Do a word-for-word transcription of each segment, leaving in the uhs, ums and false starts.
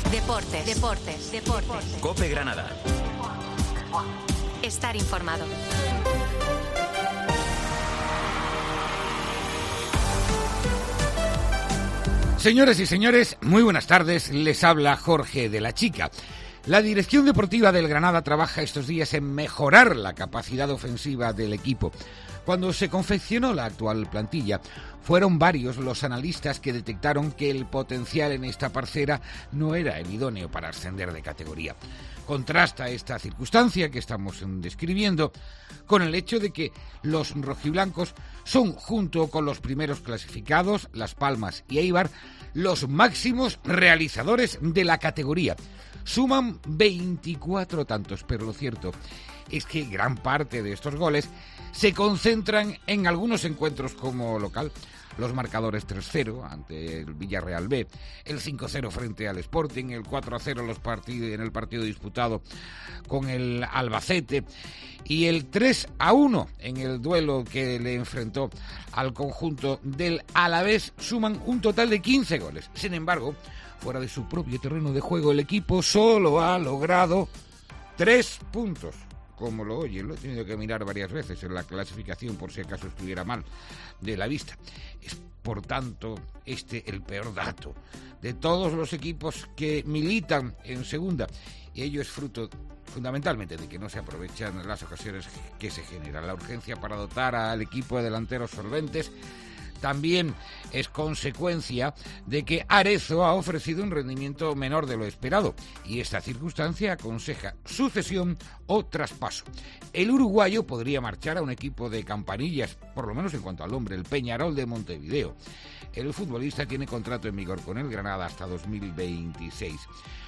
Deportes, deportes, deportes. COPE Granada. Estar informado. Señoras y señores, muy buenas tardes. Les habla Jorge de la Chica. La dirección deportiva del Granada trabaja estos días en mejorar la capacidad ofensiva del equipo. Cuando se confeccionó la actual plantilla, fueron varios los analistas que detectaron que el potencial en esta parcela no era el idóneo para ascender de categoría. Contrasta esta circunstancia que estamos describiendo con el hecho de que los rojiblancos son, junto con los primeros clasificados, Las Palmas y Eibar, los máximos realizadores de la categoría. Suman veinticuatro tantos, pero lo cierto es que gran parte de estos goles se concentran en algunos encuentros como local. Los marcadores tres cero ante el Villarreal B, el cinco cero frente al Sporting, el cuatro cero los partidos, en el partido disputado con el Albacete y el tres a uno en el duelo que le enfrentó al conjunto del Alavés suman un total de quince goles. Sin embargo, fuera de su propio terreno de juego, el equipo solo ha logrado tres puntos. Como lo oye, lo he tenido que mirar varias veces en la clasificación por si acaso estuviera mal de la vista. Es, por tanto, este el peor dato de todos los equipos que militan en segunda. Y ello es fruto fundamentalmente de que no se aprovechan las ocasiones que se generan. La urgencia para dotar al equipo de delanteros solventes también es consecuencia de que Arezzo ha ofrecido un rendimiento menor de lo esperado y esta circunstancia aconseja sucesión o traspaso. El uruguayo podría marchar a un equipo de campanillas, por lo menos en cuanto al nombre, el Peñarol de Montevideo. El futbolista tiene contrato en vigor con el Granada hasta dos mil veintiséis.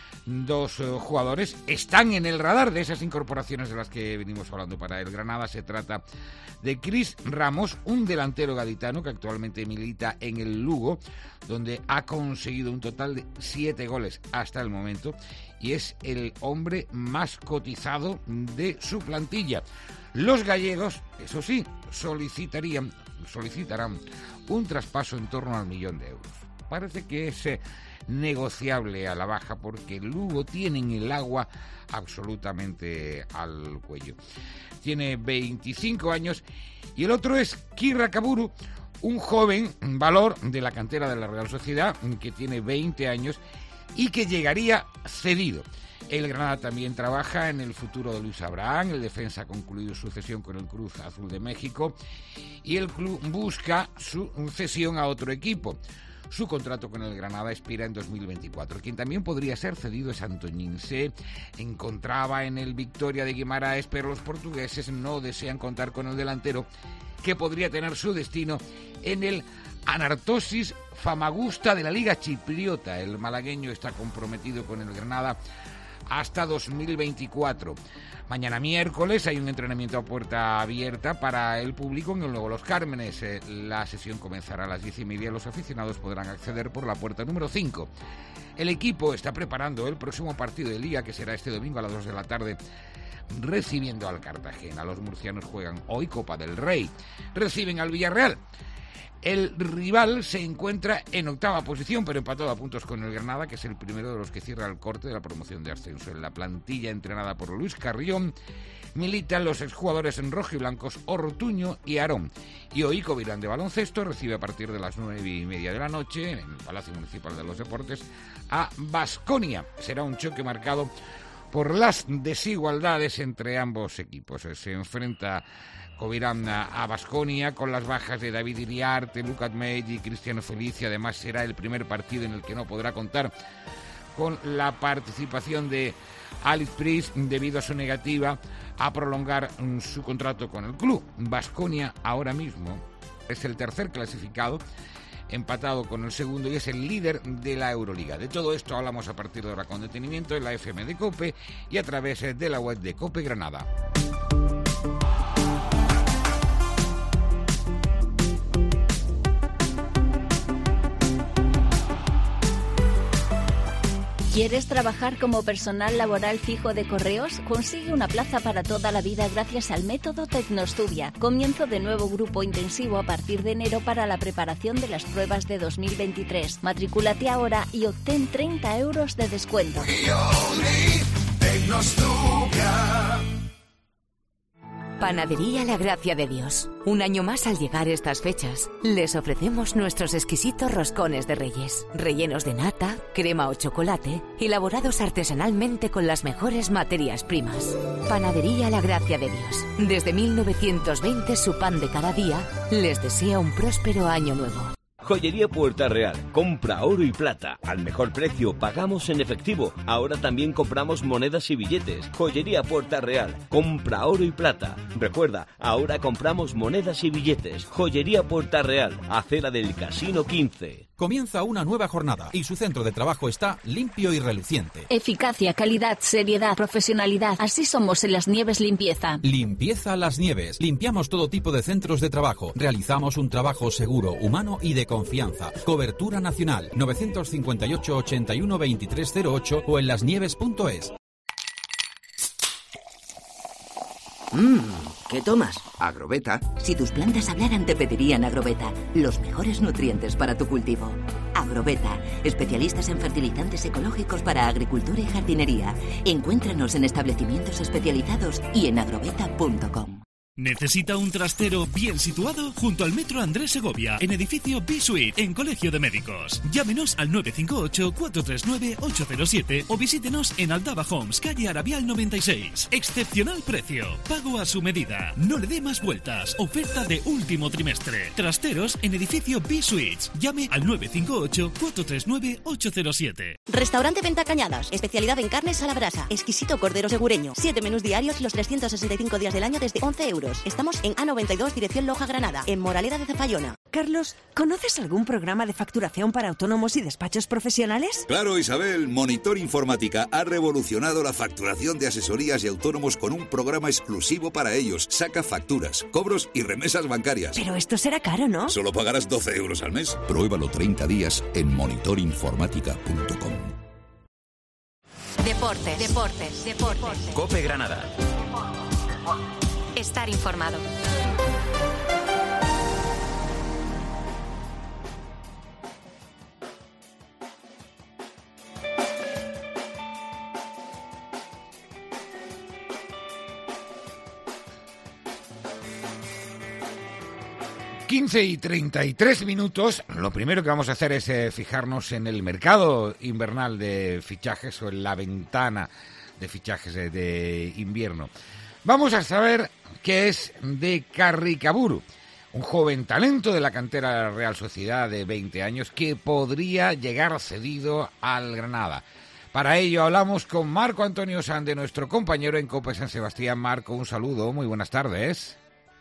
Dos uh, jugadores están en el radar de esas incorporaciones de las que venimos hablando para el Granada. Se trata de Cris Ramos, un delantero gaditano que actualmente milita en el Lugo, donde ha conseguido un total de siete goles hasta el momento y es el hombre más cotizado de su plantilla. Los gallegos, eso sí, solicitarían, solicitarán un traspaso en torno al millón de euros. Parece que es eh, negociable a la baja porque el Lugo tiene en el agua absolutamente al cuello. Tiene veinticinco años y el otro es Kirra Kaburu, un joven valor de la cantera de la Real Sociedad que tiene veinte años y que llegaría cedido. El Granada también trabaja en el futuro de Luis Abraham. El defensa ha concluido su cesión con el Cruz Azul de México y el club busca su cesión a otro equipo. Su contrato con el Granada expira en dos mil veinticuatro. Quien también podría ser cedido es Antoñín. Se encontraba en el Victoria de Guimaraes, pero los portugueses no desean contar con el delantero, que podría tener su destino en el Anartosis Famagusta de la Liga Chipriota. El malagueño está comprometido con el Granada hasta dos mil veinticuatro. Mañana miércoles hay un entrenamiento a puerta abierta para el público en el Nuevo Los Cármenes. Eh, la sesión comenzará a las diez y media. Los aficionados podrán acceder por la puerta número cinco. El equipo está preparando el próximo partido de Liga, que será este domingo a las dos de la tarde, recibiendo al Cartagena. Los murcianos juegan hoy Copa del Rey. Reciben al Villarreal. El rival se encuentra en octava posición, pero empatado a puntos con el Granada, que es el primero de los que cierra el corte de la promoción de ascenso. En la plantilla entrenada por Luis Carrión militan los exjugadores en rojiblancos Ortuño y Aarón. Y hoy Covirán de baloncesto recibe a partir de las nueve y media de la noche, en el Palacio Municipal de los Deportes, a Baskonia. Será un choque marcado por las desigualdades entre ambos equipos. Se enfrenta Covirán a Baskonia con las bajas de David Iriarte, Lucat May y Cristiano Felici. Además será el primer partido en el que no podrá contar con la participación de Alex Pris debido a su negativa a prolongar su contrato con el club. Baskonia ahora mismo es el tercer clasificado, empatado con el segundo, y es el líder de la Euroliga. De todo esto hablamos a partir de ahora con detenimiento en la F M de COPE y a través de la web de COPE Granada. ¿Quieres trabajar como personal laboral fijo de Correos? Consigue una plaza para toda la vida gracias al método Tecnostudia. Comienzo de nuevo grupo intensivo a partir de enero para la preparación de las pruebas de dos mil veintitrés. Matricúlate ahora y obtén treinta euros de descuento. Panadería La Gracia de Dios. Un año más al llegar estas fechas, les ofrecemos nuestros exquisitos roscones de Reyes, rellenos de nata, crema o chocolate, elaborados artesanalmente con las mejores materias primas. Panadería La Gracia de Dios. Desde mil novecientos veinte, su pan de cada día les desea un próspero año nuevo. Joyería Puerta Real. Compra oro y plata. Al mejor precio. Pagamos en efectivo. Ahora también compramos monedas y billetes. Joyería Puerta Real. Compra oro y plata. Recuerda, ahora compramos monedas y billetes. Joyería Puerta Real. Acera del Casino quince. Comienza una nueva jornada y su centro de trabajo está limpio y reluciente. Eficacia, calidad, seriedad, profesionalidad. Así somos en Las Nieves Limpieza. Limpieza Las Nieves. Limpiamos todo tipo de centros de trabajo. Realizamos un trabajo seguro, humano y de confianza. Cobertura nacional. novecientos cincuenta y ocho, ochenta y uno, veintitrés cero ocho o en lasnieves punto es. Mmm, ¿qué tomas? Agrobeta. Si tus plantas hablaran te pedirían Agrobeta, los mejores nutrientes para tu cultivo. Agrobeta, especialistas en fertilizantes ecológicos para agricultura y jardinería. Encuéntranos en establecimientos especializados y en agrobeta punto com. ¿Necesita un trastero bien situado? Junto al Metro Andrés Segovia, en edificio B-Suite, en Colegio de Médicos. Llámenos al nueve cinco ocho, cuatro tres nueve, ocho cero siete o visítenos en Aldaba Homes, calle Arabial noventa y seis. Excepcional precio. Pago a su medida. No le dé más vueltas. Oferta de último trimestre. Trasteros en edificio B-Suites. Llame al nueve cinco ocho, cuatro tres nueve, ocho cero siete. Restaurante Venta Cañadas. Especialidad en carnes a la brasa. Exquisito cordero segureño. Siete menús diarios los trescientos sesenta y cinco días del año desde once euros. Estamos en A noventa y dos, dirección Loja, Granada, en Moraleda de Zafayona. Carlos, ¿conoces algún programa de facturación para autónomos y despachos profesionales? Claro, Isabel. Monitor Informática ha revolucionado la facturación de asesorías y autónomos con un programa exclusivo para ellos. Saca facturas, cobros y remesas bancarias. Pero esto será caro, ¿no? Solo pagarás doce euros al mes. Pruébalo treinta días en monitor informática punto com. Deportes, deportes, deportes. COPE Granada. Estar informado. quince y treinta y tres minutos. Lo primero que vamos a hacer es eh, fijarnos en el mercado invernal de fichajes o en la ventana de fichajes de, de invierno. Vamos a saber qué es de Carricaburu, un joven talento de la cantera de la Real Sociedad de veinte años que podría llegar cedido al Granada. Para ello hablamos con Marco Antonio Sande, nuestro compañero en COPE San Sebastián. Marco, un saludo, muy buenas tardes.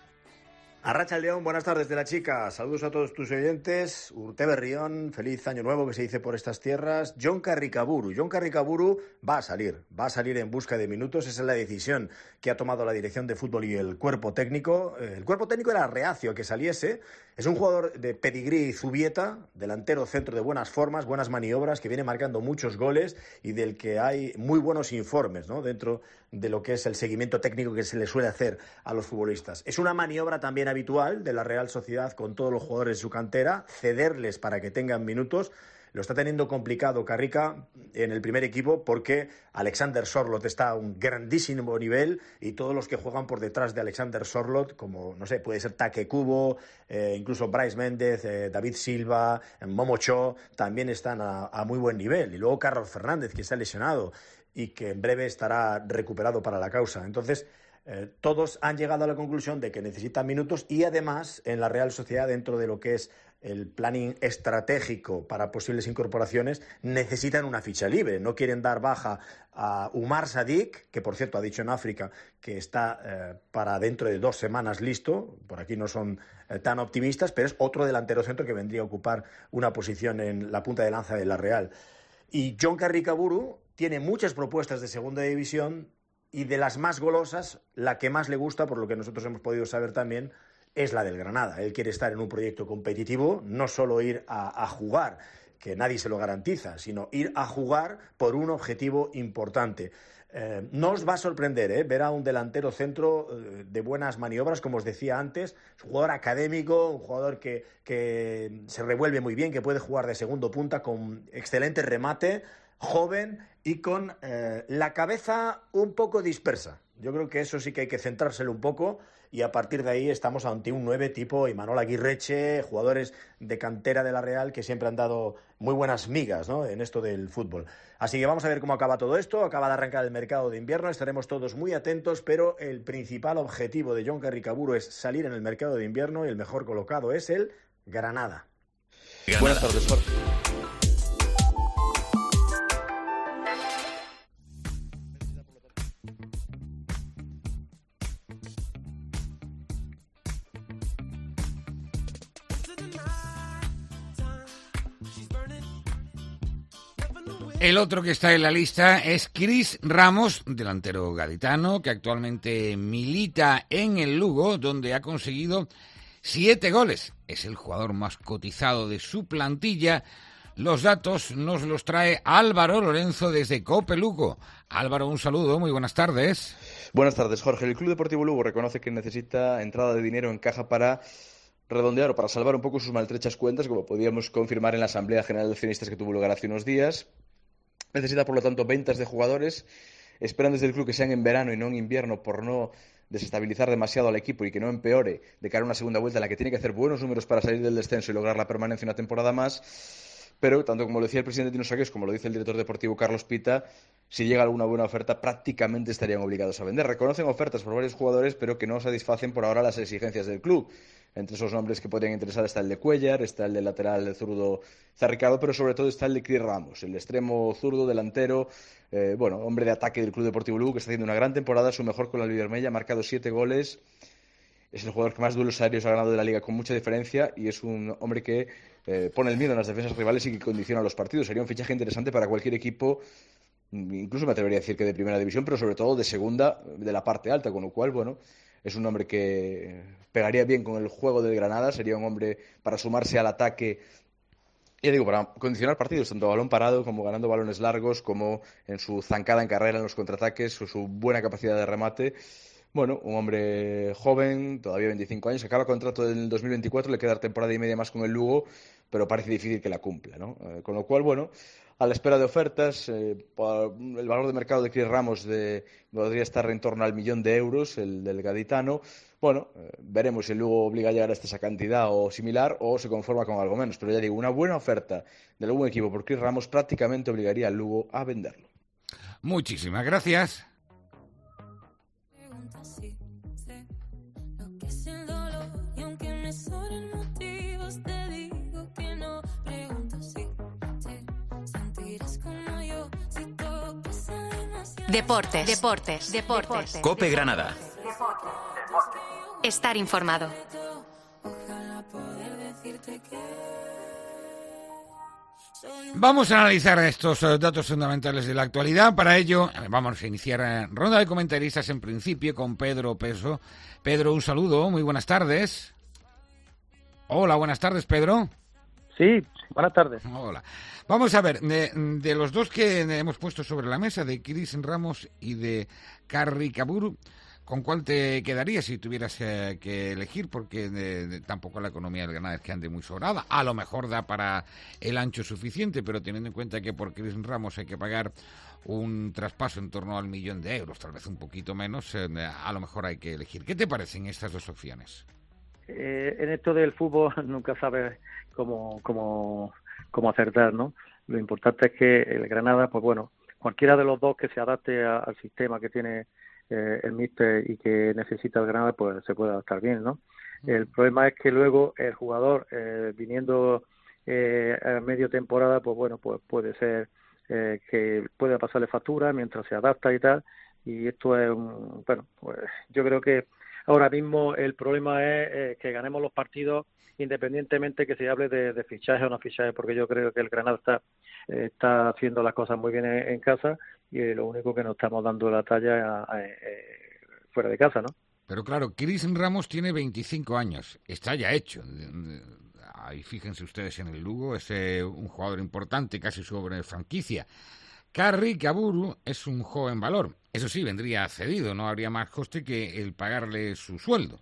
Arratsaldeon, buenas tardes de la chica. Saludos a todos tus oyentes. Urte Berrión, feliz año nuevo que se dice por estas tierras. Jon Carricaburu. Jon Carricaburu va a salir, va a salir en busca de minutos. Esa es la decisión que ha tomado la dirección de fútbol y el cuerpo técnico. El cuerpo técnico era reacio a que saliese. Es un jugador de pedigrí Zubieta, delantero centro de buenas formas, buenas maniobras, que viene marcando muchos goles y del que hay muy buenos informes, ¿no?, dentro de lo que es el seguimiento técnico que se le suele hacer a los futbolistas. Es una maniobra también habitual de la Real Sociedad con todos los jugadores de su cantera, cederles para que tengan minutos. Lo está teniendo complicado Carrica en el primer equipo porque Alexander Sorloth está a un grandísimo nivel y todos los que juegan por detrás de Alexander Sorloth, como, no sé, puede ser Take Kubo, eh, incluso Bryce Méndez, eh, David Silva, eh, Momo Cho, también están a, a muy buen nivel. Y luego Carlos Fernández, que está lesionado y que en breve estará recuperado para la causa. Entonces, eh, todos han llegado a la conclusión de que necesitan minutos y además en la Real Sociedad, dentro de lo que es el planning estratégico para posibles incorporaciones, necesitan una ficha libre. No quieren dar baja a Umar Sadik, que por cierto ha dicho en África que está eh, para dentro de dos semanas listo. Por aquí no son eh, tan optimistas, pero es otro delantero centro que vendría a ocupar una posición en la punta de lanza de la Real. Y Jon Carricaburu tiene muchas propuestas de segunda división y de las más golosas, la que más le gusta, por lo que nosotros hemos podido saber también, es la del Granada. Él quiere estar en un proyecto competitivo, no solo ir a, a jugar, que nadie se lo garantiza, sino ir a jugar por un objetivo importante. Eh, no os va a sorprender ¿eh? ver a un delantero centro eh, de buenas maniobras, como os decía antes, un jugador académico, un jugador que, que se revuelve muy bien, que puede jugar de segundo punta con excelente remate, joven y con eh, la cabeza un poco dispersa. Yo creo que eso sí que hay que centrárselo un poco, y a partir de ahí estamos ante un nueve tipo Imanol Aguirreche, jugadores de cantera de la Real que siempre han dado muy buenas migas, ¿no?, en esto del fútbol. Así que vamos a ver cómo acaba todo esto. Acaba de arrancar el mercado de invierno, estaremos todos muy atentos, pero el principal objetivo de Jon Carricaburu es salir en el mercado de invierno, y el mejor colocado es el Granada. Granada. Buenas tardes, Jorge. El otro que está en la lista es Cris Ramos, delantero gaditano, que actualmente milita en el Lugo, donde ha conseguido siete goles. Es el jugador más cotizado de su plantilla. Los datos nos los trae Álvaro Lorenzo desde Cope Lugo. Álvaro, un saludo, muy buenas tardes. Buenas tardes, Jorge. El Club Deportivo Lugo reconoce que necesita entrada de dinero en caja para redondear o para salvar un poco sus maltrechas cuentas, como podíamos confirmar en la Asamblea General de Accionistas que tuvo lugar hace unos días. Necesita, por lo tanto, ventas de jugadores. Esperan desde el club que sean en verano y no en invierno, por no desestabilizar demasiado al equipo y que no empeore de cara a una segunda vuelta en la que tiene que hacer buenos números para salir del descenso y lograr la permanencia una temporada más. Pero, tanto como lo decía el presidente Tino Sagués, como lo dice el director deportivo Carlos Pita, si llega alguna buena oferta, prácticamente estarían obligados a vender. Reconocen ofertas por varios jugadores, pero que no satisfacen por ahora las exigencias del club. Entre esos nombres que podrían interesar está el de Cuellar, está el de lateral zurdo Zarricado, pero sobre todo está el de Cris Ramos, el extremo zurdo, delantero, eh, bueno, hombre de ataque del Club Deportivo Lugo, que está haciendo una gran temporada, su mejor con la Albivermella, ha marcado siete goles. Es el jugador que más duelos aéreos ha ganado de la Liga con mucha diferencia, y es un hombre que eh, pone el miedo en las defensas rivales y que condiciona los partidos. Sería un fichaje interesante para cualquier equipo, incluso me atrevería a decir que de primera división, pero sobre todo de segunda, de la parte alta, con lo cual, bueno, es un hombre que pegaría bien con el juego del Granada, sería un hombre para sumarse al ataque, ya digo, para condicionar partidos, tanto a balón parado como ganando balones largos, como en su zancada en carrera en los contraataques, o su buena capacidad de remate. Bueno, un hombre joven, todavía veinticinco años, acaba contrato del dos mil veinticuatro, le queda temporada y media más con el Lugo, pero parece difícil que la cumpla, ¿no? Eh, con lo cual, bueno, a la espera de ofertas, eh, el valor de mercado de Cris Ramos de, podría estar en torno al millón de euros, el del gaditano. Bueno, eh, veremos si el Lugo obliga a llegar hasta esa cantidad o similar, o se conforma con algo menos. Pero ya digo, una buena oferta de algún equipo por Cris Ramos prácticamente obligaría al Lugo a venderlo. Muchísimas gracias. Deportes, deportes, deportes. Cope Granada. Estar informado. Vamos a analizar estos datos fundamentales de la actualidad. Para ello, vamos a iniciar ronda de comentaristas en principio con Pedro Peso. Pedro, un saludo, muy buenas tardes. Hola, buenas tardes, Pedro. Sí, buenas tardes. Hola. Vamos a ver, de, de los dos que hemos puesto sobre la mesa, de Cris Ramos y de Carricaburu, ¿con cuál te quedarías si tuvieras eh, que elegir? Porque de, de, tampoco la economía del Granada es que ande muy sobrada. A lo mejor da para el ancho suficiente, pero teniendo en cuenta que por Cris Ramos hay que pagar un traspaso en torno al millón de euros, tal vez un poquito menos, eh, a lo mejor hay que elegir. ¿Qué te parecen estas dos opciones? Eh, en esto del fútbol nunca sabes cómo, cómo, cómo acertar, ¿no? Lo importante es que el Granada, pues bueno, cualquiera de los dos que se adapte a, al sistema que tiene eh, el míster y que necesita el Granada, pues se puede adaptar bien, ¿no? El problema es que luego el jugador, eh, viniendo eh, a medio temporada, pues bueno, pues puede ser eh, que pueda pasarle factura mientras se adapta y tal, y esto es un, bueno, pues yo creo que ahora mismo el problema es eh, que ganemos los partidos independientemente que se hable de, de fichaje o no fichaje, porque yo creo que el Granada está, eh, está haciendo las cosas muy bien en, en casa, y eh, lo único que nos estamos dando la talla eh, eh, fuera de casa, ¿no? Pero claro, Cris Ramos tiene veinticinco años, está ya hecho. ahí fíjense ustedes en el Lugo, es eh, un jugador importante, casi sobre franquicia. Carricaburu es un joven valor. Eso sí, vendría cedido, no habría más coste que el pagarle su sueldo.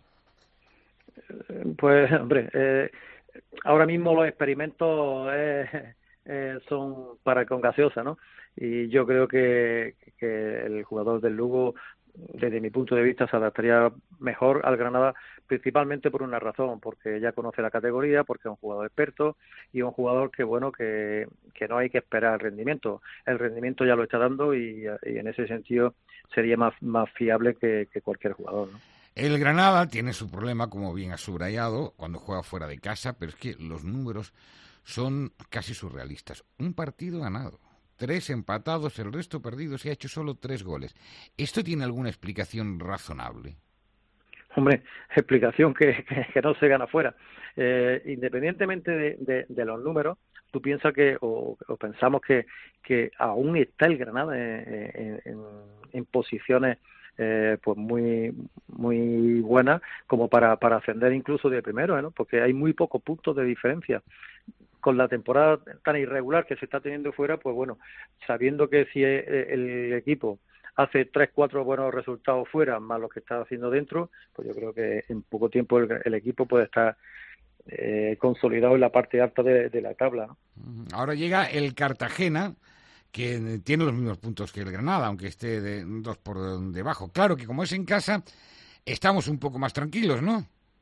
Pues, hombre, eh, ahora mismo los experimentos eh, eh, son para con gaseosa, ¿no? Y yo creo que, que el jugador del Lugo, desde mi punto de vista, se adaptaría mejor al Granada, principalmente por una razón, porque ya conoce la categoría, porque es un jugador experto y un jugador que, bueno, que, que no hay que esperar el rendimiento. El rendimiento ya lo está dando y, y en ese sentido sería más, más fiable que, que cualquier jugador, ¿no? El Granada tiene su problema, como bien ha subrayado, cuando juega fuera de casa, pero es que los números son casi surrealistas. Un partido ganado, tres empatados, el resto perdidos y ha hecho solo tres goles. ¿Esto tiene alguna explicación razonable? Hombre, explicación que, que, que no se gana fuera. Eh, independientemente de, de, de los números, tú piensas que, o, o pensamos que, que aún está el Granada en, en, en, en posiciones Eh, pues muy muy buena como para para ascender incluso de primero, ¿no? Porque hay muy pocos puntos de diferencia. Con la temporada tan irregular que se está teniendo fuera, pues bueno, sabiendo que si el equipo hace tres, cuatro buenos resultados fuera, más los que está haciendo dentro, pues yo creo que en poco tiempo el, el equipo puede estar eh, consolidado en la parte alta de, de la tabla, ¿no? Ahora llega el Cartagena, que tiene los mismos puntos que el Granada, aunque esté de dos por debajo. Claro que como es en casa, estamos un poco más tranquilos, ¿no?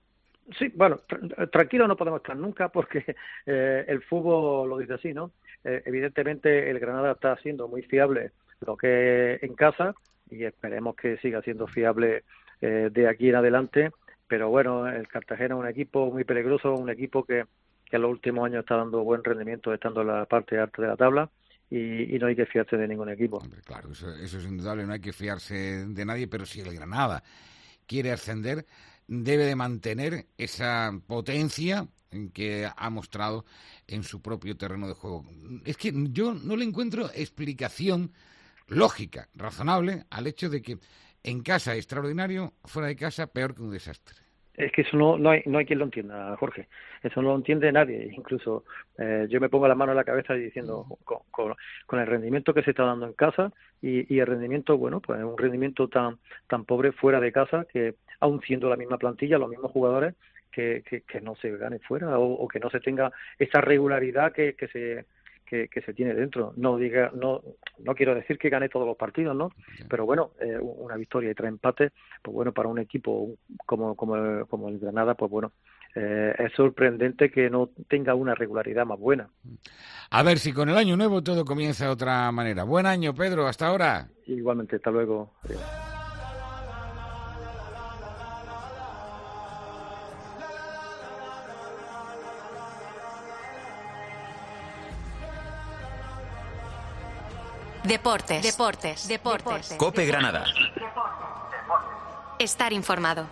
Sí, bueno, tra- tranquilo no podemos estar nunca porque eh, el fútbol lo dice así, ¿no? Eh, evidentemente el Granada está siendo muy fiable lo que en casa y esperemos que siga siendo fiable eh, de aquí en adelante, pero bueno, el Cartagena es un equipo muy peligroso, un equipo que, que en los últimos años está dando buen rendimiento estando en la parte alta de la tabla. Y, y no hay que fiarse de ningún equipo. Hombre, claro, eso, eso es indudable, no hay que fiarse de nadie, pero si el Granada quiere ascender, debe de mantener esa potencia que ha mostrado en su propio terreno de juego. Es que yo no le encuentro explicación lógica, razonable, al hecho de que en casa extraordinario, fuera de casa peor que un desastre. Es que eso no, no hay no hay quien lo entienda, Jorge. Eso no lo entiende nadie. Incluso eh, yo me pongo la mano en la cabeza diciendo con, con, con el rendimiento que se está dando en casa y, y el rendimiento, bueno, pues un rendimiento tan tan pobre fuera de casa que aun siendo la misma plantilla, los mismos jugadores, que, que, que no se gane fuera o, o que no se tenga esa regularidad que, que se Que, que se tiene dentro. No diga, no, no quiero decir que gane todos los partidos, ¿no? Sí. Pero bueno, eh, una victoria y tres empates, pues bueno, para un equipo como como el, como el Granada, pues bueno, eh, es sorprendente que no tenga una regularidad más buena. A ver si con el año nuevo todo comienza de otra manera. Buen año, Pedro, hasta ahora. Igualmente, hasta luego. Adiós. Deportes, deportes, deportes. COPE Granada. Estar informado.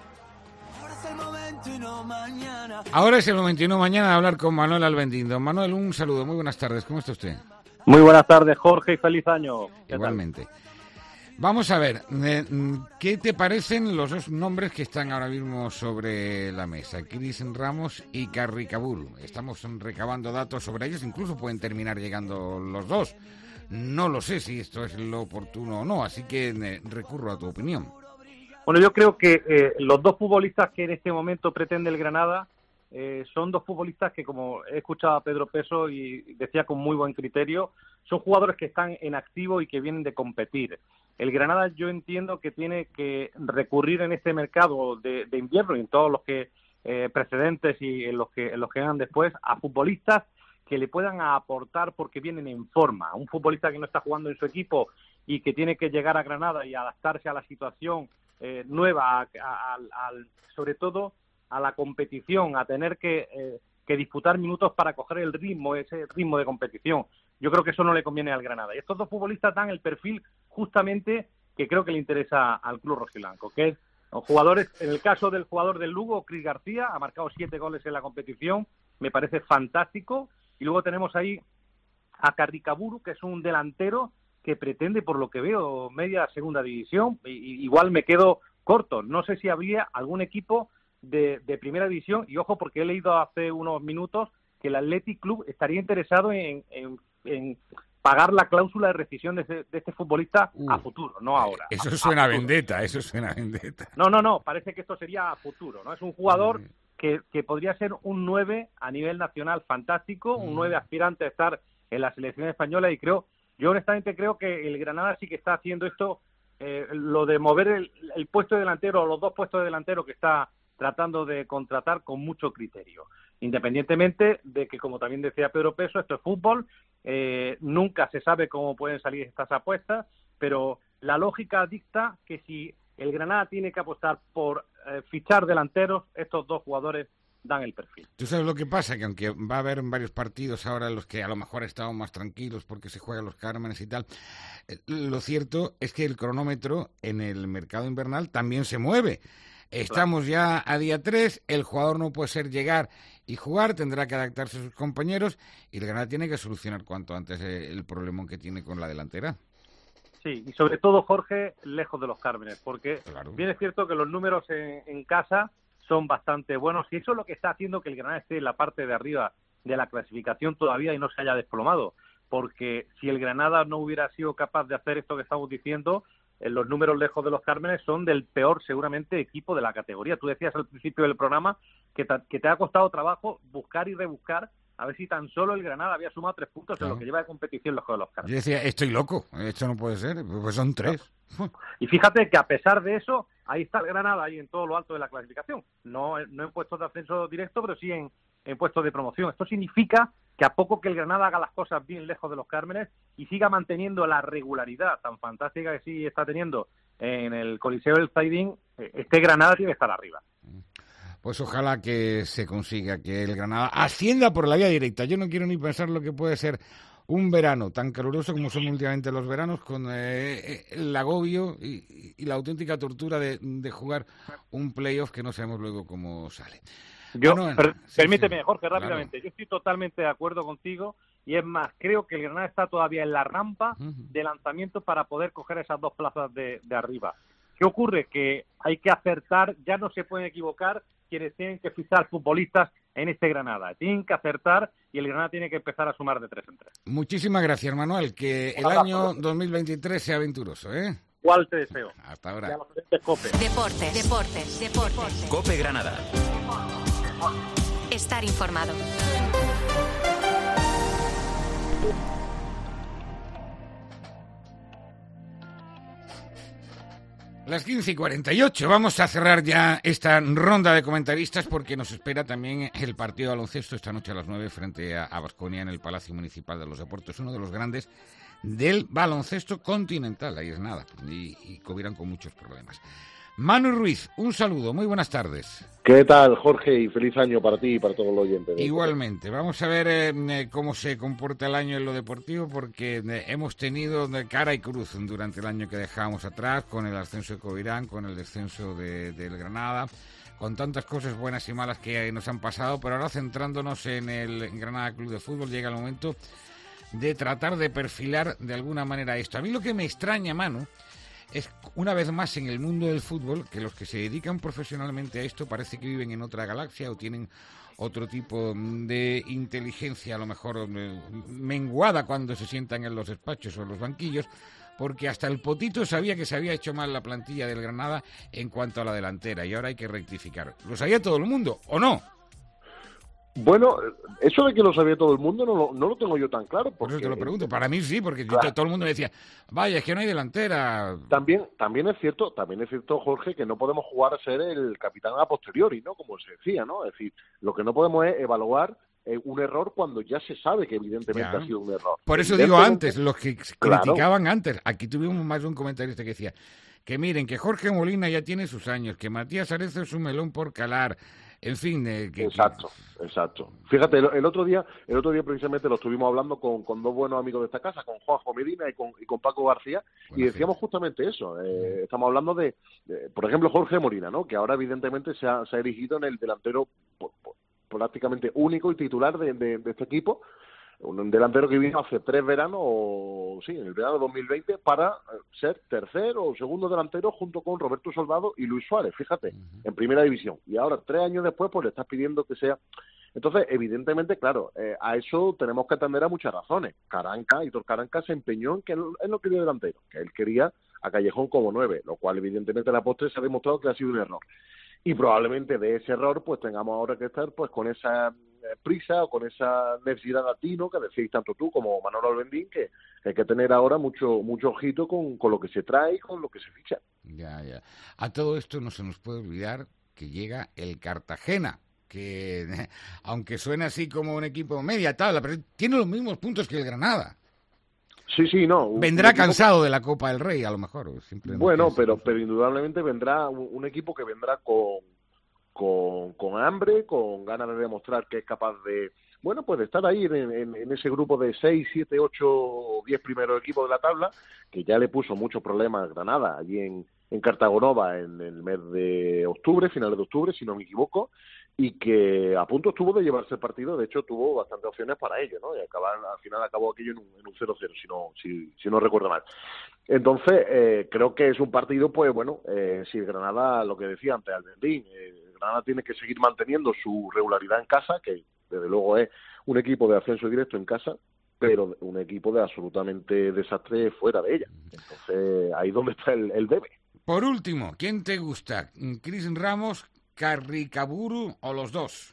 Ahora es el momento y no mañana de hablar con Manuel Albendín. Don Manuel, un saludo, muy buenas tardes, ¿cómo está usted? Muy buenas tardes, Jorge, y feliz año. Igualmente. Vamos a ver, ¿qué te parecen los dos nombres que están ahora mismo sobre la mesa? Cris Ramos y Carricaburu. Estamos recabando datos sobre ellos, incluso pueden terminar llegando los dos. No lo sé si esto es lo oportuno o no, así que eh, recurro a tu opinión. Bueno, yo creo que eh, los dos futbolistas que en este momento pretende el Granada eh, son dos futbolistas que, como he escuchado a Pedro Peso y decía con muy buen criterio, son jugadores que están en activo y que vienen de competir. El Granada yo entiendo que tiene que recurrir en este mercado de, de invierno y en todos los que eh, precedentes y en los que, en los que hagan después a futbolistas que le puedan aportar porque vienen en forma. Un futbolista que no está jugando en su equipo y que tiene que llegar a Granada y adaptarse a la situación eh, nueva, a, a, a, sobre todo a la competición, a tener que, eh, que disputar minutos para coger el ritmo, ese ritmo de competición. Yo creo que eso no le conviene al Granada. Y estos dos futbolistas dan el perfil justamente que creo que le interesa al club rojiblanco, que es jugadores, en el caso del jugador del Lugo, Cris García, ha marcado siete goles en la competición, me parece fantástico. Y luego tenemos ahí a Carricaburu, que es un delantero que pretende, por lo que veo, media segunda división. Y, igual me quedo corto. No sé si habría algún equipo de, de primera división, y ojo porque he leído hace unos minutos que el Athletic Club estaría interesado en, en, en pagar la cláusula de rescisión de, de este futbolista uh, a futuro, no ahora. Eso a, suena a a vendetta, eso suena a vendetta. No, no, no, parece que esto sería a futuro, ¿no? Es un jugador mm. que, que podría ser un nueve a nivel nacional fantástico, mm. un nueve aspirante a estar en la selección española, y creo, yo honestamente creo que el Granada sí que está haciendo esto, eh, lo de mover el, el puesto de delantero, o los dos puestos de delantero que está tratando de contratar con mucho criterio. Independientemente de que, como también decía Pedro Peso, esto es fútbol, eh, nunca se sabe cómo pueden salir estas apuestas, pero la lógica dicta que si el Granada tiene que apostar por eh, fichar delanteros, estos dos jugadores dan el perfil. Tú sabes lo que pasa, que aunque va a haber varios partidos ahora en los que a lo mejor estamos más tranquilos porque se juegan los Cármenes y tal, eh, lo cierto es que el cronómetro en el mercado invernal también se mueve. Estamos ya a día tres, el jugador no puede ser llegar y jugar, tendrá que adaptarse a sus compañeros, y el Granada tiene que solucionar cuanto antes el problemón que tiene con la delantera. Sí, y sobre todo, Jorge, lejos de los Cármenes, porque claro. bien es cierto que los números en, en casa son bastante buenos, y eso es lo que está haciendo que el Granada esté en la parte de arriba de la clasificación todavía y no se haya desplomado, porque si el Granada no hubiera sido capaz de hacer esto que estamos diciendo, los números lejos de los Cármenes son del peor, seguramente, equipo de la categoría. Tú decías al principio del programa que te, que te ha costado trabajo buscar y rebuscar a ver si tan solo el Granada había sumado tres puntos claro. en lo que lleva de competición lejos de los Cármenes. Yo decía, estoy loco, esto no puede ser, pues son tres. No. Y fíjate que a pesar de eso, ahí está el Granada, ahí en todo lo alto de la clasificación. No, no en puestos de ascenso directo, pero sí en, en puestos de promoción. Esto significa que a poco que el Granada haga las cosas bien lejos de los Cármenes y siga manteniendo la regularidad tan fantástica que sí está teniendo en el Coliseo del Zaidín, este Granada tiene que estar arriba. Pues ojalá que se consiga que el Granada ascienda por la vía directa. Yo no quiero ni pensar lo que puede ser un verano tan caluroso como son últimamente los veranos, con eh, el agobio y, y la auténtica tortura de, de jugar un playoff que no sabemos luego cómo sale. Yo, bueno, per, sí, permíteme, sí, Jorge, rápidamente. Claro. Yo estoy totalmente de acuerdo contigo, y es más, creo que el Granada está todavía en la rampa uh-huh. de lanzamiento para poder coger esas dos plazas de, de arriba. ¿Qué ocurre? Que hay que acertar, ya no se pueden equivocar quienes tienen que fichar futbolistas en este Granada. Tienen que acertar y el Granada tiene que empezar a sumar de tres en tres. Muchísimas gracias, Manuel. Que el año dos mil veintitrés sea aventuroso, ¿eh? ¿Cuál te deseo? Hasta ahora. Deportes, deportes, deportes. COPE Granada. Estar informado. Las quince y cuarenta y ocho, vamos a cerrar ya esta ronda de comentaristas porque nos espera también el partido de baloncesto esta noche a las nueve frente a Baskonia en el Palacio Municipal de los Deportes, uno de los grandes del baloncesto continental, ahí es nada, y, y cubrirán con muchos problemas. Manu Ruiz, un saludo, muy buenas tardes. ¿Qué tal, Jorge? Y feliz año para ti y para todos los oyentes. Igualmente. Vamos a ver eh, cómo se comporta el año en lo deportivo, porque eh, hemos tenido cara y cruz durante el año que dejábamos atrás, con el ascenso de Covirán, con el descenso de, del Granada, con tantas cosas buenas y malas que nos han pasado, pero ahora centrándonos en el Granada Club de Fútbol, llega el momento de tratar de perfilar de alguna manera esto. A mí lo que me extraña, Manu, es una vez más en el mundo del fútbol que los que se dedican profesionalmente a esto parece que viven en otra galaxia o tienen otro tipo de inteligencia, a lo mejor menguada cuando se sientan en los despachos o en los banquillos, porque hasta el Potito sabía que se había hecho mal la plantilla del Granada en cuanto a la delantera y ahora hay que rectificar. ¿Lo sabía todo el mundo o no? Bueno, eso de que lo sabía todo el mundo no lo, no lo tengo yo tan claro. Porque... Por eso te lo pregunto. Para mí sí, porque claro. todo el mundo me decía, vaya, es que no hay delantera. También también es cierto, también es cierto, Jorge, que no podemos jugar a ser el capitán a posteriori, ¿no? Como se decía, ¿no? Es decir, lo que no podemos es evaluar eh, un error cuando ya se sabe que evidentemente ya. ha sido un error. Por eso digo antes, los que criticaban claro. antes. Aquí tuvimos más de un comentarista que decía que miren, que Jorge Molina ya tiene sus años, que Matías Arezo es un melón por calar. En fin, eh, que, exacto, que... exacto. Fíjate, el, el otro día, el otro día precisamente lo estuvimos hablando con, con dos buenos amigos de esta casa, con Juanjo Medina y con, y con Paco García, bueno, y decíamos sí. justamente eso. Eh, estamos hablando de, de, por ejemplo, Jorge Molina, ¿no? Que ahora evidentemente se ha, se ha erigido en el delantero por, por, prácticamente único y titular de, de, de este equipo. un delantero que vino hace tres veranos, o sí, en el verano dos mil veinte, para ser tercero o segundo delantero junto con Roberto Soldado y Luis Suárez, fíjate, uh-huh. en primera división. Y ahora, tres años después, pues le estás pidiendo que sea... Entonces, evidentemente, claro, eh, a eso tenemos que atender a muchas razones. Caranca, Hitor Caranca se empeñó en que él, él no quería delantero, que él quería a Callejón como nueve, lo cual evidentemente a la postre se ha demostrado que ha sido un error. Y probablemente de ese error pues tengamos ahora que estar pues con esa prisa o con esa necesidad de atino que decís tanto tú como Manolo Albendín, que hay que tener ahora mucho mucho ojito con, con lo que se trae y con lo que se ficha. Ya, ya. A todo esto no se nos puede olvidar que llega el Cartagena, que aunque suena así como un equipo media tabla, pero tiene los mismos puntos que el Granada. Sí, sí, no. Vendrá equipo... cansado de la Copa del Rey, a lo mejor. Bueno, pero, pero indudablemente vendrá un, un equipo que vendrá con, con, con hambre, con ganas de demostrar que es capaz de, bueno, pues de estar ahí en, en, en ese grupo de seis, siete, ocho, diez primeros equipos de la tabla, que ya le puso muchos problemas a Granada, allí en, en Cartagonova en el mes de octubre, finales de octubre, si no me equivoco, y que a punto estuvo de llevarse el partido, de hecho tuvo bastantes opciones para ello, ¿no? Y acabar, al final acabó aquello en un, en un cero cero, si no, si, si no recuerdo mal. Entonces, eh, creo que es un partido, pues bueno, eh, si el Granada, lo que decía antes Albendín, eh, el Granada tiene que seguir manteniendo su regularidad en casa, que desde luego es un equipo de ascenso directo en casa, pero un equipo de absolutamente desastre fuera de ella. Entonces, ahí es donde está el, el debe. Por último, ¿quién te gusta? ¿Cris Ramos, Carricaburu o los dos?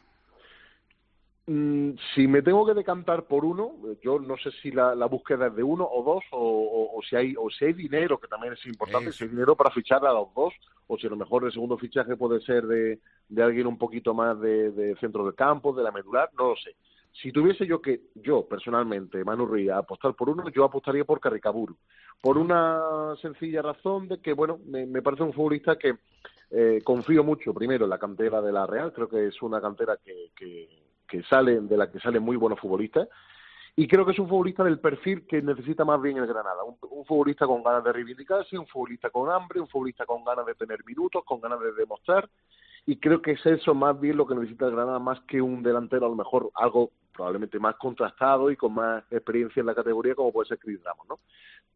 Mm, si me tengo que decantar por uno, yo no sé si la, la búsqueda es de uno o dos, o, o, o si hay o si hay dinero, que también es importante, Eso. si hay dinero para fichar a los dos, o si a lo mejor el segundo fichaje puede ser de, de alguien un poquito más de, de centro del campo, de la medular, no lo sé. Si tuviese yo que, yo personalmente, Manu Ruiz, a apostar por uno, yo apostaría por Carricaburu, por una sencilla razón de que, bueno, me, me parece un futbolista que eh, confío mucho, primero, en la cantera de la Real, creo que es una cantera que, que, que sale, de la que salen muy buenos futbolistas, y creo que es un futbolista del perfil que necesita más bien el Granada, un, un futbolista con ganas de reivindicarse, un futbolista con hambre, un futbolista con ganas de tener minutos, con ganas de demostrar, y creo que es eso más bien lo que necesita el Granada, más que un delantero, a lo mejor algo probablemente más contrastado y con más experiencia en la categoría, como puede ser Cris Ramos, ¿no?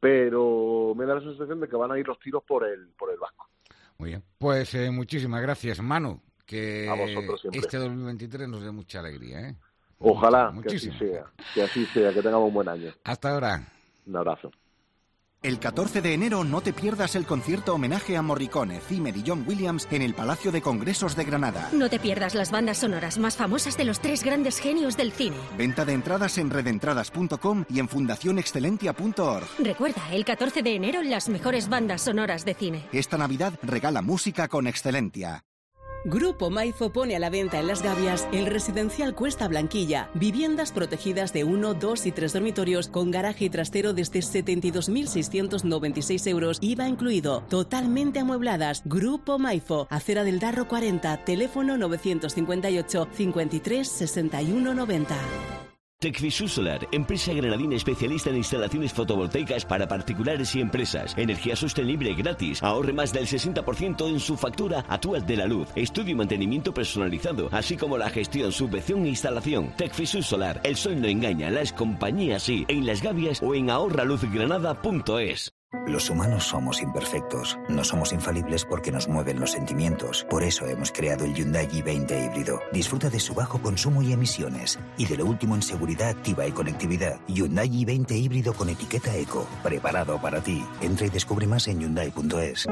Pero me da la sensación de que van a ir los tiros por el por el vasco. Muy bien, pues eh, muchísimas gracias, Manu, que a vosotros siempre. Este dos mil veintitrés nos dé mucha alegría, ¿eh? Ojalá que así sea, que así sea, que tengamos un buen año. Hasta ahora. Un abrazo. El catorce de enero no te pierdas el concierto homenaje a Morricone, Zimmer y John Williams en el Palacio de Congresos de Granada. No te pierdas las bandas sonoras más famosas de los tres grandes genios del cine. Venta de entradas en redentradas punto com y en fundación excelentia punto org. Recuerda, el catorce de enero las mejores bandas sonoras de cine. Esta Navidad regala música con Excelentia. Grupo Maifo pone a la venta en Las Gavias el residencial Cuesta Blanquilla. Viviendas protegidas de uno, dos y tres dormitorios con garaje y trastero desde setenta y dos mil seiscientos noventa y seis euros, I V A incluido. Totalmente amuebladas. Grupo Maifo, Acera del Darro cuarenta, teléfono novecientos cincuenta y ocho, cincuenta y tres, sesenta y uno, noventa. Tecvisus Solar, empresa granadina especialista en instalaciones fotovoltaicas para particulares y empresas. Energía sostenible gratis. Ahorre más del sesenta por ciento en su factura actual de la luz. Estudio y mantenimiento personalizado, así como la gestión, subvención e instalación. Tecvisus Solar, el sol no engaña, las compañías sí. En Las Gavias o en ahorra luz granada punto es. Los humanos somos imperfectos, no somos infalibles porque nos mueven los sentimientos. Por eso hemos creado el Hyundai i veinte híbrido. Disfruta de su bajo consumo y emisiones. Y de lo último en seguridad activa y conectividad. Hyundai i veinte híbrido con etiqueta Eco. Preparado para ti. Entra y descubre más en hyundai punto es.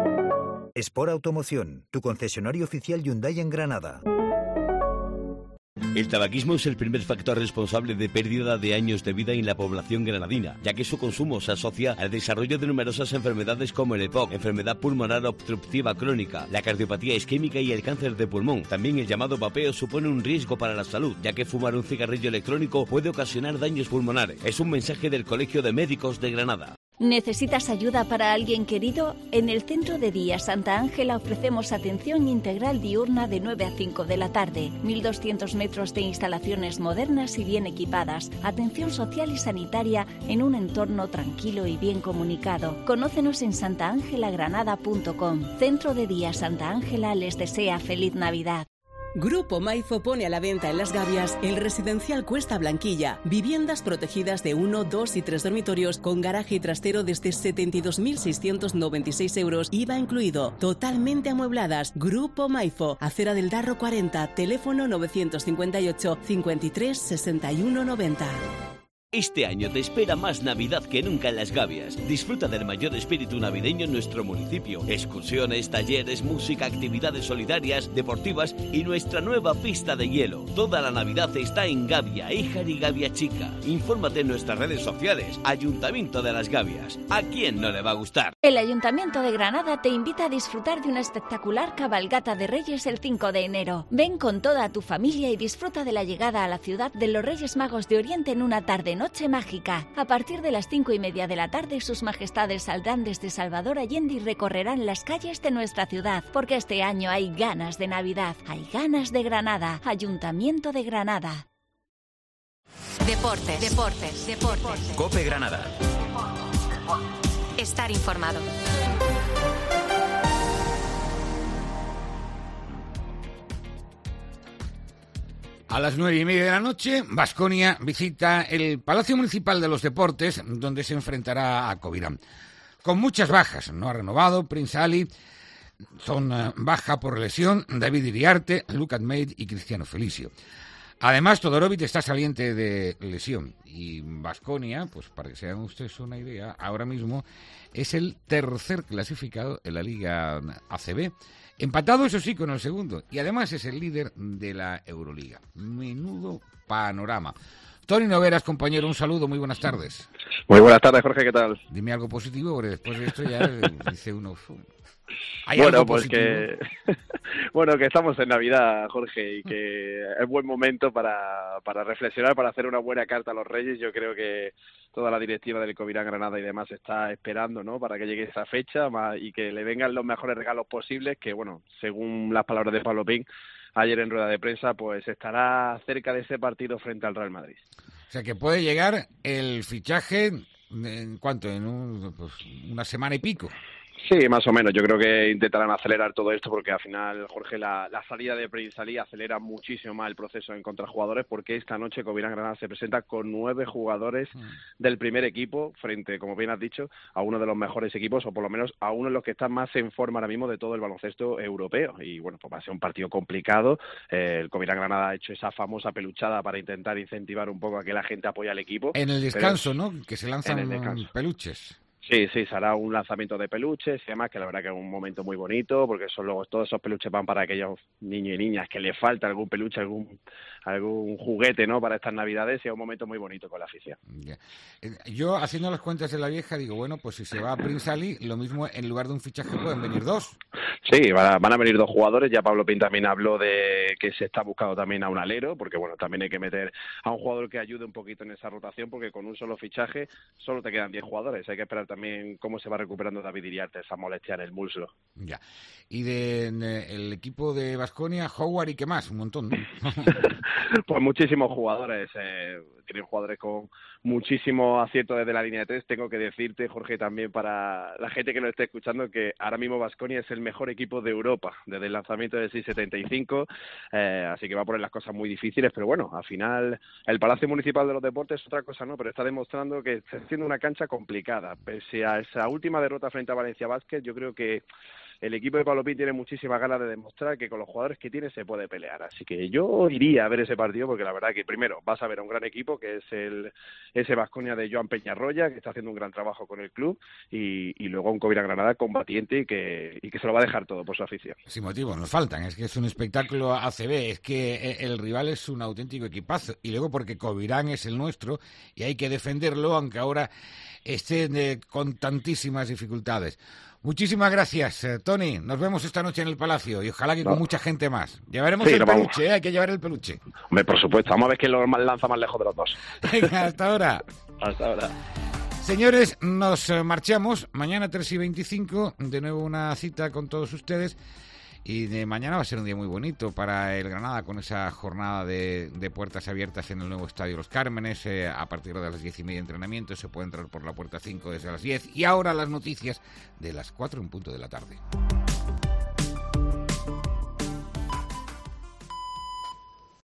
Sport Automoción, tu concesionario oficial Hyundai en Granada. El tabaquismo es el primer factor responsable de pérdida de años de vida en la población granadina, ya que su consumo se asocia al desarrollo de numerosas enfermedades como el E P O C, enfermedad pulmonar obstructiva crónica, la cardiopatía isquémica y el cáncer de pulmón. También el llamado vapeo supone un riesgo para la salud, ya que fumar un cigarrillo electrónico puede ocasionar daños pulmonares. Es un mensaje del Colegio de Médicos de Granada. ¿Necesitas ayuda para alguien querido? En el Centro de Día Santa Ángela ofrecemos atención integral diurna de nueve a cinco de la tarde, mil doscientos metros de instalaciones modernas y bien equipadas, atención social y sanitaria en un entorno tranquilo y bien comunicado. Conócenos en santa ángela granada punto com. Centro de Día Santa Ángela les desea feliz Navidad. Grupo Maifo pone a la venta en Las Gavias el residencial Cuesta Blanquilla. Viviendas protegidas de uno, dos y tres dormitorios con garaje y trastero desde setenta y dos mil seiscientos noventa y seis euros, I V A incluido. Totalmente amuebladas. Grupo Maifo, Acera del Darro cuarenta, teléfono novecientos cincuenta y ocho, cincuenta y tres, sesenta y uno noventa. Este año te espera más Navidad que nunca en Las Gavias. Disfruta del mayor espíritu navideño en nuestro municipio. Excursiones, talleres, música, actividades solidarias, deportivas y nuestra nueva pista de hielo. Toda la Navidad está en Gavia, Éjar y Gavia Chica. Infórmate en nuestras redes sociales. Ayuntamiento de Las Gavias. ¿A quién no le va a gustar? El Ayuntamiento de Granada te invita a disfrutar de una espectacular cabalgata de Reyes el cinco de enero. Ven con toda tu familia y disfruta de la llegada a la ciudad de los Reyes Magos de Oriente en una tarde noche mágica. A partir de las cinco y media de la tarde, sus majestades saldrán desde Salvador Allende y recorrerán las calles de nuestra ciudad, porque este año hay ganas de Navidad, hay ganas de Granada. Ayuntamiento de Granada. Deportes, deportes, deportes. COPE Granada. Estar informado. A las nueve y media de la noche, Baskonia visita el Palacio Municipal de los Deportes, donde se enfrentará a Covirán. Con muchas bajas, no ha renovado Prince Ali, son uh, baja por lesión David Iriarte, Lucat Meid y Cristiano Felicio. Además, Todorovic está saliente de lesión y Baskonia, pues para que se hagan ustedes una idea, ahora mismo es el tercer clasificado en la Liga A C B. Empatado, eso sí, con el segundo. Y además es el líder de la Euroliga. Menudo panorama. Tony Nogueras, compañero, un saludo, muy buenas tardes. Muy buenas tardes, Jorge, ¿qué tal? Dime algo positivo, porque después de esto ya dice uno... ¿Hay bueno, algo pues positivo? que bueno, que estamos en Navidad, Jorge, y que es buen momento para, para reflexionar, para hacer una buena carta a los Reyes. Yo creo que toda la directiva del Covirán Granada y demás está esperando, ¿no?, para que llegue esa fecha más, y que le vengan los mejores regalos posibles, que, bueno, según las palabras de Pablo Pin ayer en rueda de prensa, pues estará cerca de ese partido frente al Real Madrid. O sea, que puede llegar el fichaje, ¿en cuánto? En un, pues, una semana y pico. Sí, más o menos. Yo creo que intentarán acelerar todo esto porque al final, Jorge, la, la salida de Prince Ali acelera muchísimo más el proceso en contra jugadores, porque esta noche Covirán Granada se presenta con nueve jugadores mm. del primer equipo frente, como bien has dicho, a uno de los mejores equipos, o por lo menos a uno de los que están más en forma ahora mismo de todo el baloncesto europeo. Y bueno, pues va a ser un partido complicado. Eh, el Covirán Granada ha hecho esa famosa peluchada para intentar incentivar un poco a que la gente apoye al equipo. En el descanso, pero, ¿no? Que se lanzan peluches. Sí, sí, se hará un lanzamiento de peluches y además que la verdad que es un momento muy bonito, porque son luego todos esos peluches van para aquellos niños y niñas que les falta algún peluche, algún algún juguete, ¿no?, para estas Navidades, y es un momento muy bonito con la afición. Yeah. Yo, haciendo las cuentas de la vieja, digo, bueno, pues si se va a Prince Ali, lo mismo, en lugar de un fichaje pueden venir dos. Sí, van a, van a venir dos jugadores. Ya Pablo Pin también habló de que se está buscando también a un alero, porque bueno, también hay que meter a un jugador que ayude un poquito en esa rotación, porque con un solo fichaje solo te quedan diez jugadores. Hay que esperar también cómo se va recuperando David Iriarte, esa molestia en el muslo. Ya. Y del de, el equipo de Baskonia, Howard y qué más, un montón, ¿no? Pues muchísimos jugadores, eh, tienen jugadores con muchísimo acierto desde la línea de tres. Tengo que decirte, Jorge, también para la gente que nos esté escuchando, que ahora mismo Baskonia es el mejor equipo de Europa desde el lanzamiento del seis setenta y cinco, eh, así que va a poner las cosas muy difíciles, pero bueno, al final el Palacio Municipal de los Deportes es otra cosa, ¿no?, pero está demostrando que está siendo una cancha complicada. Pese a esa última derrota frente a Valencia Basket, yo creo que el equipo de Pablo Pin tiene muchísimas ganas de demostrar que con los jugadores que tiene se puede pelear. Así que yo iría a ver ese partido, porque la verdad que primero vas a ver a un gran equipo, que es el ese Baskonia de Joan Peñarroya, que está haciendo un gran trabajo con el club, y, y luego un Covirán Granada combatiente y que, y que se lo va a dejar todo por su afición. Sin motivo, nos faltan. Es que es un espectáculo A C B, es que el rival es un auténtico equipazo. Y luego porque Covirán es el nuestro y hay que defenderlo, aunque ahora esté eh, con tantísimas dificultades. Muchísimas gracias, eh, Tony. Nos vemos esta noche en el Palacio y ojalá que no. con mucha gente más. Llevaremos sí, el peluche, ¿eh? Hay que llevar el peluche. Hombre, por supuesto. Vamos a ver quién lo lanza más lejos de los dos. Venga, hasta ahora. Hasta ahora. Señores, nos marchamos. Mañana tres y veinticinco, de nuevo una cita con todos ustedes. Y de mañana va a ser un día muy bonito para el Granada, con esa jornada de, de puertas abiertas en el nuevo Estadio Los Cármenes. Eh, a partir de las diez y media entrenamiento, se puede entrar por la puerta cinco desde las diez. Y ahora las noticias de las cuatro en punto de la tarde.